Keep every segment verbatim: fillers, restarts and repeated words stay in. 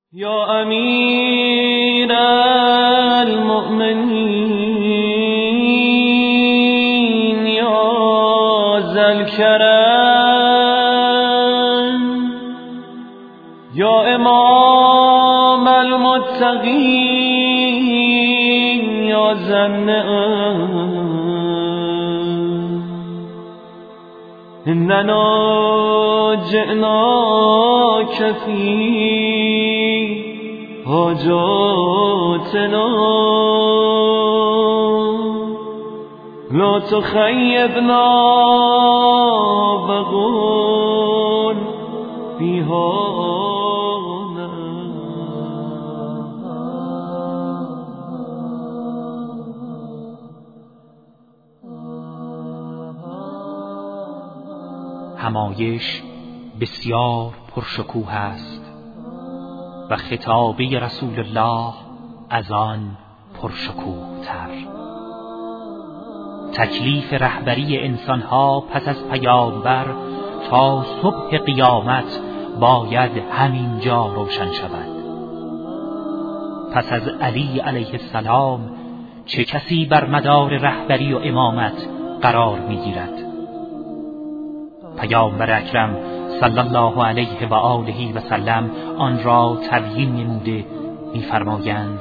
یا امیر المؤمنین یا ذوالکرم یا امام المتقین یا ذوالنعم اننا جئناک فی حاجاتنا لا تخیبنا وقل فیها همایش بسیار پرشکوه است و خطابه رسول الله از آن پرشکوه تر. تکلیف رهبری انسانها پس از پیامبر تا صبح قیامت باید همینجا روشن شود. پس از علی علیه السلام چه کسی بر مدار رهبری و امامت قرار می‌گیرد؟ پیامبر اکرم صلی الله علیه و آله و سلم آن را تبیین نموده می‌فرمایند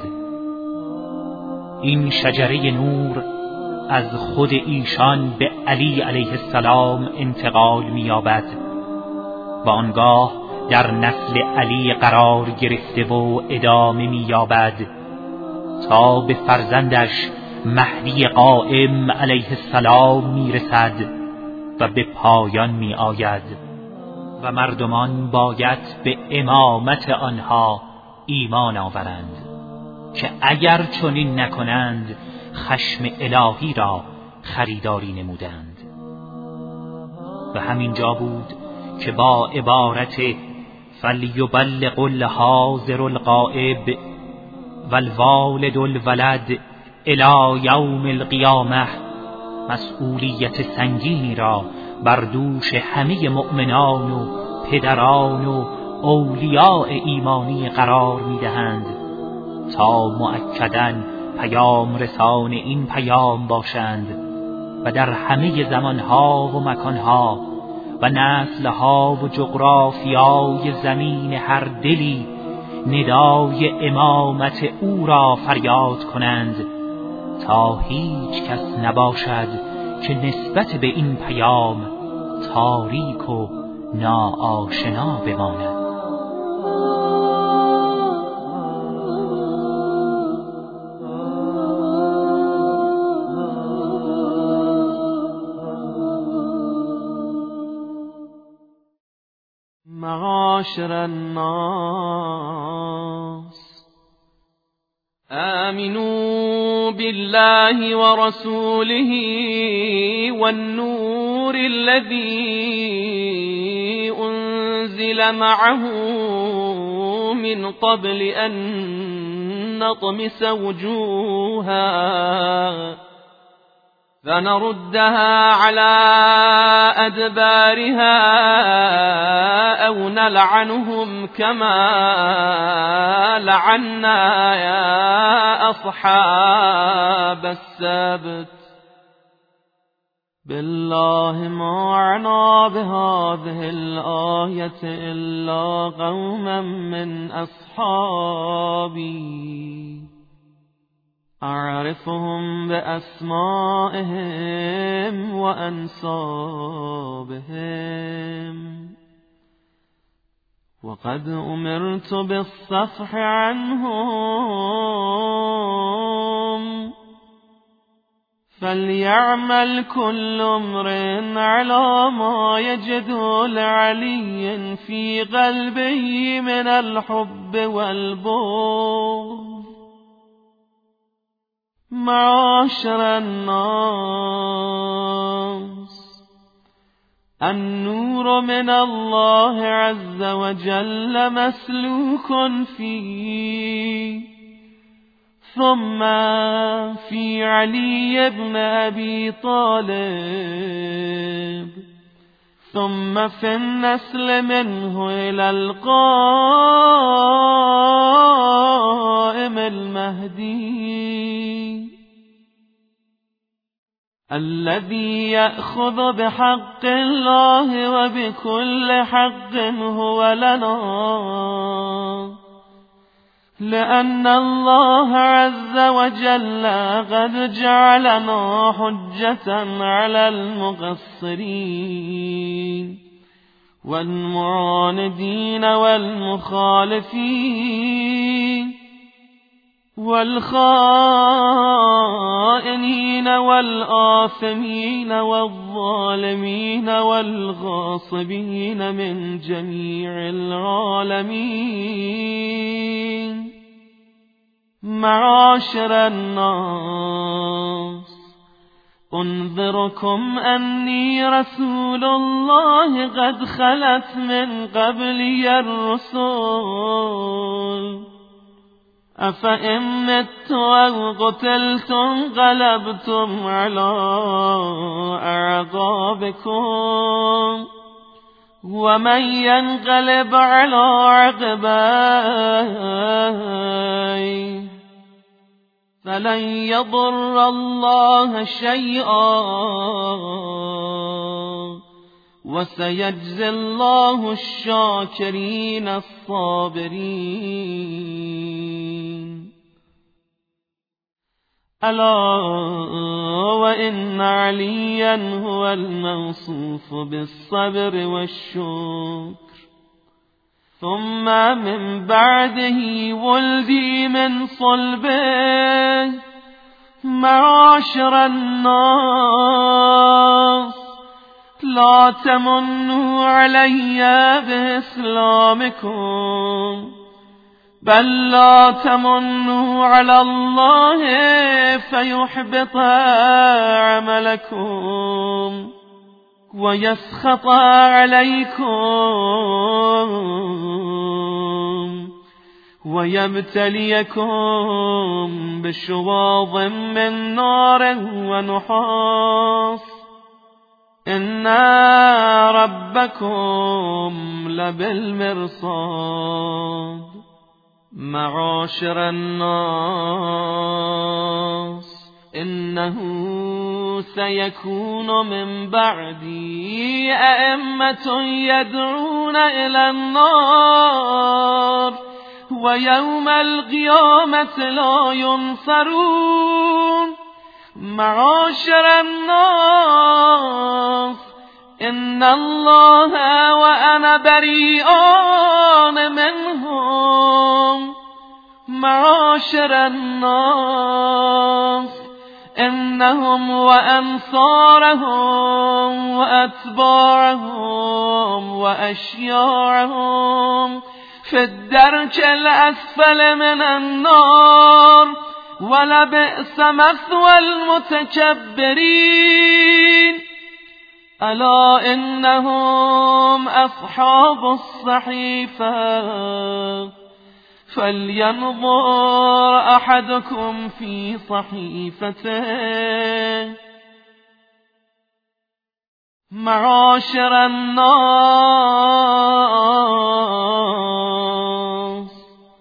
این شجره نور از خود ایشان به علی علیه السلام انتقال می‌یابد و آنگاه در نسل علی قرار گرفته و ادامه می‌یابد تا به فرزندش مهدی قائم علیه السلام می‌رسد و به پایان می آید و مردمان باید به امامت آنها ایمان آورند که اگر چنین نکنند خشم الهی را خریداری نمودند. و همینجا بود که با عبارت فلیبلغ الحاضر الغائب والوالد الولد الی یوم القیامه مسئولیت سنگینی را بر دوش همه مؤمنان و پدران و اولیاء ایمانی قرار می‌دهند تا مؤکداً پیام رسان این پیام باشند و در همه زمانها و مکانها و نسلها و جغرافیای زمین هر دلی ندای امامت او را فریاد کنند تا هیچ کس نباشد که نسبت به این پیام تاریک و ناآشنا بماند. معاشر الناس آمنوا بالله ورسوله والنور الذي أنزل معه من قبل أن نطمس وجوها فنردها على أدبارها أو نلعنهم كما لعنا يا أصحاب السبت بالله ما عنا بهذه الآية إلا قوما من أصحابي أعرفهم بأسمائهم وأنسابهم وقد أمرت بالصفح عنهم فليعمل كل امرئ على ما يجد لعلي في قلبه من الحب والبغض. معاشر الناس النور من الله عز وجل مسلوك فيه ثم في علي بن أبي طالب ثم في النسل منه إلى القائم الذي يأخذ بحق الله وبكل حق هو لنا، لأن الله عز وجل قد جعلنا حجة على المقصرين والمعاندين والمخالفين والخائنين والآثمين والظالمين والغاصبين من جميع العالمين. معاشر الناس، أنذركم أني رسول الله قد خلت من قبلي الرسل، أفإن مت أو قتلت انقلبتم على أعقابكم، ومن ينقلب على عقبيه فلن يضر الله شيئا، وسيجزي الله الشاكرين الصابرين. ألا وإن عليا هو الموصوف بالصبر والشكر، ثم من بعده ولدي من صلبه. معاشر الناس، لا تمنوا علي بإسلامكم، بل لا تمنوا على الله فيحبط عملكم ويسخط عليكم ويبتليكم بشواظ من نار ونحاس، إن ربكم لبالمرصاد. معاشر الناس، إنه سيكون من بعدي أئمة يدعون إلى النار، ويوم القيامة لا ينصرون. معاشر الناس، إن الله وأنا بريئان منهم. معاشر الناس، إنهم وأنصارهم وأتباعهم وأشياعهم في الدرك الأسفل من النار، ولبئس مثوى المتكبرين. ألا إنهم أصحاب الصحيفة، فلينظر أحدكم في صحيفته. معاشر الناس،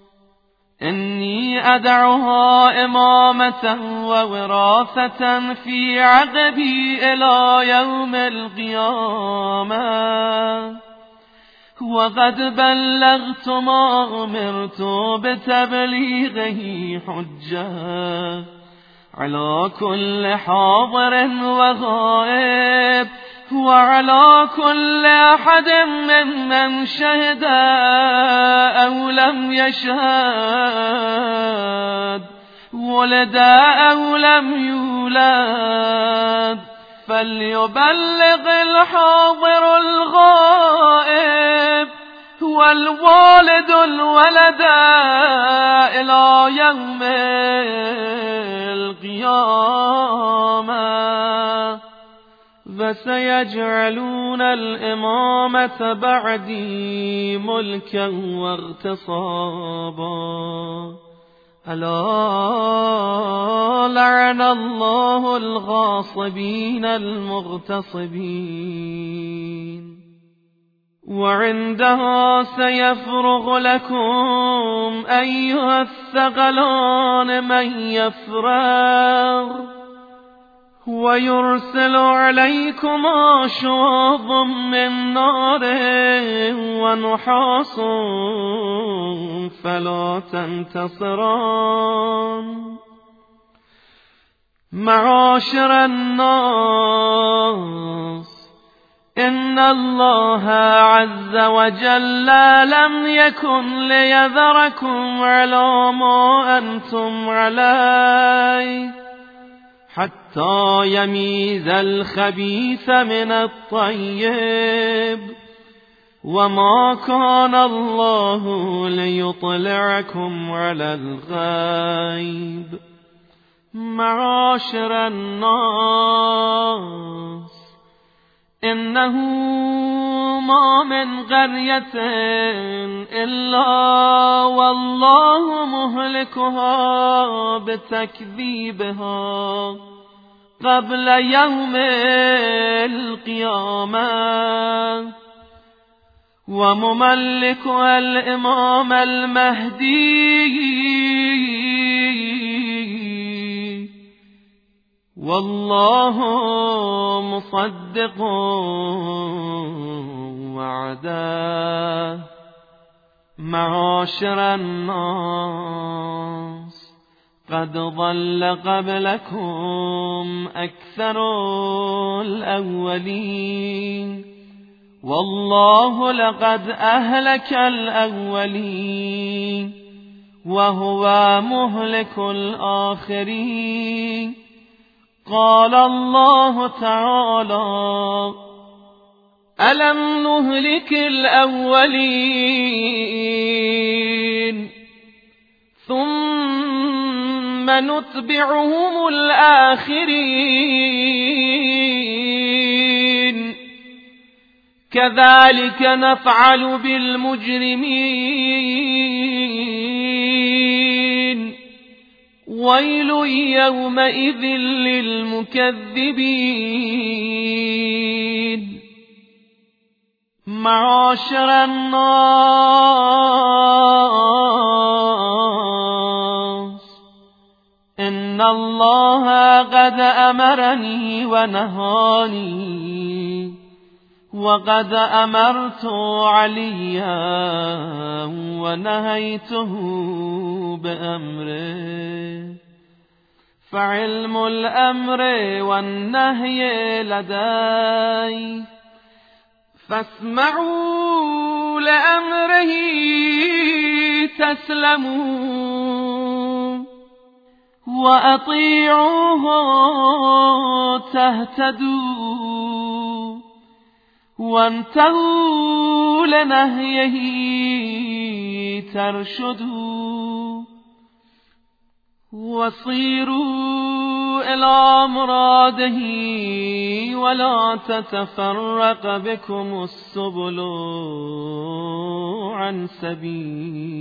إني أدعها إمامة ووراثة في عقبي إلى يوم القيامة، وقد بلغت ما أمرت بتبليغه حجة على كل حاضر وغائب، وعلى كل أحد ممن شهد أو لم يشهد، ولد أو لم يولد، فليبلغ الحاضر الغائب والوالد الولد إلى يوم القيامة. فسيجعلون الإمامة بعدي ملكا واغتصابا. ألا لعن الله الغاصبين المغتصبين. وعندها سيفرغ لكم أيها الثقلان من يفرغ، ويرسل عليكما شواظا من نار ونحاس فلا تنتصران. معاشر الناس، إن الله عز وجل لم يكن ليذركم على ما أنتم عليه حتى يميز الخبيث من الطيب، وما كان الله ليطلعكم على الغيب. معاشر الناس، إنه ما من قرية إلا والله مهلكها بتكذيبها قبل يوم القيامة، ومملكها الإمام المهدي، والله مصدق وعده. معاشر الناس، قد ضل قبلكم أكثر الأولين، والله لقد أهلك الأولين وهو مهلك الآخرين. قال الله تعالى: ألم نهلك الأولين ثم نتبعهم الآخرين كذلك نفعل بالمجرمين. ويل يومئذ للمكذبين. معاشر الناس، إن الله قد أمرني ونهاني، وقد أمرت عليا ونهيته بأمره، فعلم الأمر والنهي لدي، فاسمعوا لأمره تسلموا، وأطيعوه تهتدوا، وانتهوا لنهيه ترشدوا، وصيروا إلى مراده ولا تتفرق بكم السبل عن سبيله.